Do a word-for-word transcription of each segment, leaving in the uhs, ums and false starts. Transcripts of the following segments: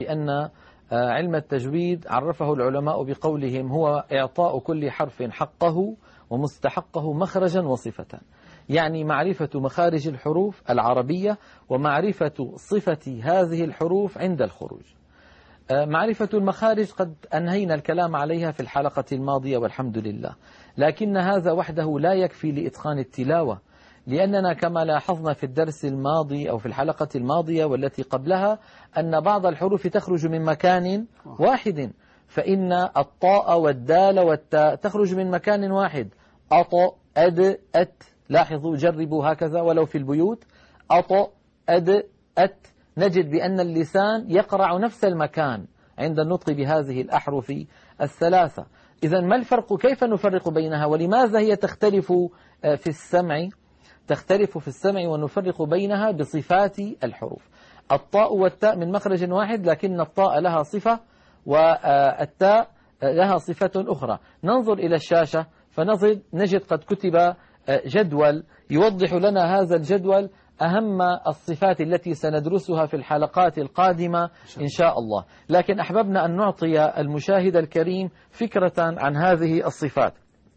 لأن علم التجويد عرفه العلماء بقولهم هو إعطاء كل حرف حقه ومستحقه مخرجا وصفة، يعني معرفة مخارج الحروف العربية ومعرفة صفة هذه الحروف عند الخروج. معرفة المخارج قد أنهينا الكلام عليها في الحلقة الماضية والحمد لله، لكن هذا وحده لا يكفي لإتقان التلاوة، لأننا كما لاحظنا في الدرس الماضي أو في الحلقة الماضية والتي قبلها أن بعض الحروف تخرج من مكان واحد، فإن الطاء والدال والتاء تخرج من مكان واحد، أط أد أت، لاحظوا جربوا هكذا ولو في البيوت، أط أد أت، نجد بأن اللسان يقرع نفس المكان عند النطق بهذه الأحرف الثلاثة. إذن ما الفرق؟ كيف نفرق بينها؟ ولماذا هي تختلف في السمع؟ تختلف في السمع ونفرق بينها بصفات الحروف. الطاء والتاء من مخرج واحد، لكن الطاء لها صفة والتاء لها صفة أخرى. ننظر إلى الشاشة فنجد نجد قد كتب جدول يوضح لنا هذا الجدول أهم الصفات التي سندرسها في الحلقات القادمة إن شاء الله، لكن أحببنا أن نعطي المشاهد الكريم فكرة عن هذه الصفات.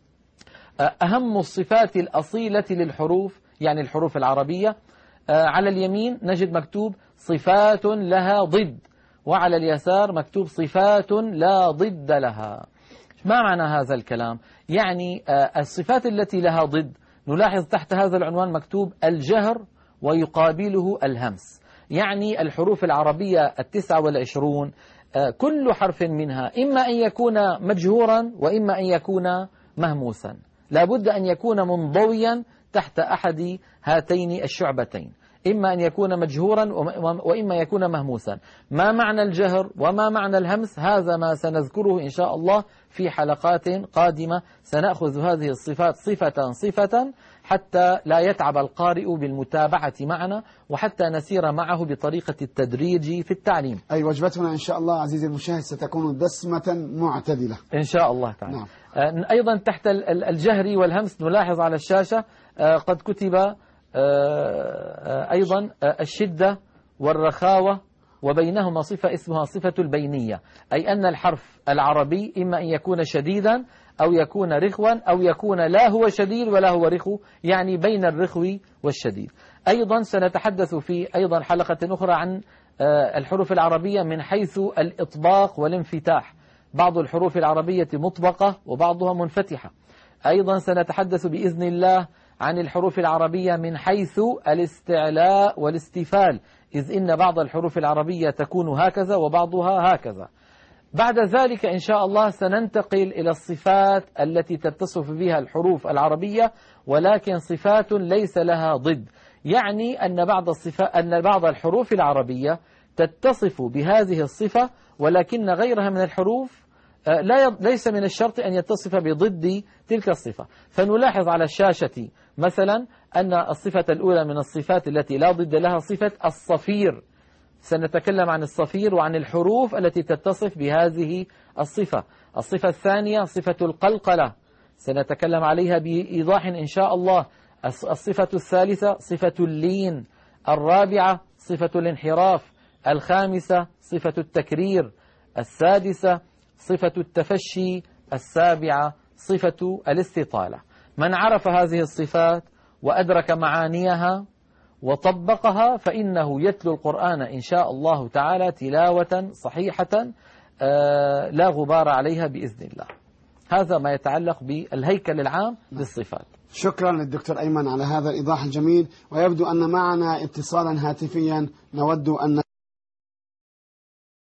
أهم الصفات الأصيلة للحروف، يعني الحروف العربية، على اليمين نجد مكتوب صفات لها ضد، وعلى اليسار مكتوب صفات لا ضد لها. ما معنى هذا الكلام؟ يعني الصفات التي لها ضد نلاحظ تحت هذا العنوان مكتوب الجهر ويقابله الهمس، يعني الحروف العربية التسعة والعشرون كل حرف منها إما أن يكون مجهورا وإما أن يكون مهموسا، لا بد أن يكون منضويا تحت أحد هاتين الشعبتين، إما أن يكون مجهورا وإما يكون مهموسا. ما معنى الجهر وما معنى الهمس؟ هذا ما سنذكره إن شاء الله في حلقات قادمة، سنأخذ هذه الصفات صفة صفة حتى لا يتعب القارئ بالمتابعة معنا، وحتى نسير معه بطريقة التدريج في التعليم. أي وجبتنا إن شاء الله عزيزي المشاهد ستكون دسمة معتدلة إن شاء الله تعالى. نعم. أيضا تحت الجهر والهمس نلاحظ على الشاشة قد كتب أيضا الشدة والرخاوة، وبينهما صفة اسمها صفة البينية، أي أن الحرف العربي إما أن يكون شديدا أو يكون رخوا أو يكون لا هو شديد ولا هو رخو، يعني بين الرخو والشديد. أيضا سنتحدث في أيضا حلقة أخرى عن الحروف العربية من حيث الإطباق والانفتاح، بعض الحروف العربية مطبقة وبعضها منفتحة. أيضا سنتحدث بإذن الله عن الحروف العربية من حيث الاستعلاء والاستفال، إذ إن بعض الحروف العربية تكون هكذا وبعضها هكذا. بعد ذلك إن شاء الله سننتقل إلى الصفات التي تتصف بها الحروف العربية، ولكن صفات ليس لها ضد، يعني أن بعض الصفات أن بعض الحروف العربية تتصف بهذه الصفة، ولكن غيرها من الحروف لا ليس من الشرط أن يتصف بضد تلك الصفة. فنلاحظ على الشاشة مثلا أن الصفة الأولى من الصفات التي لا ضد لها صفة الصفير، سنتكلم عن الصفير وعن الحروف التي تتصف بهذه الصفة. الصفة الثانية صفة القلقلة، سنتكلم عليها بإيضاح إن شاء الله. الصفة الثالثة صفة اللين، الرابعة صفة الانحراف، الخامسة صفة التكرير، السادسة صفة التفشي، السابعة صفة الاستطالة. من عرف هذه الصفات وأدرك معانيها وطبقها فإنه يتلو القرآن إن شاء الله تعالى تلاوة صحيحة لا غبار عليها بإذن الله. هذا ما يتعلق بالهيكل العام للصفات. شكرا للدكتور أيمن على هذا الإيضاح الجميل، ويبدو أن معنا اتصالا هاتفيا نود أن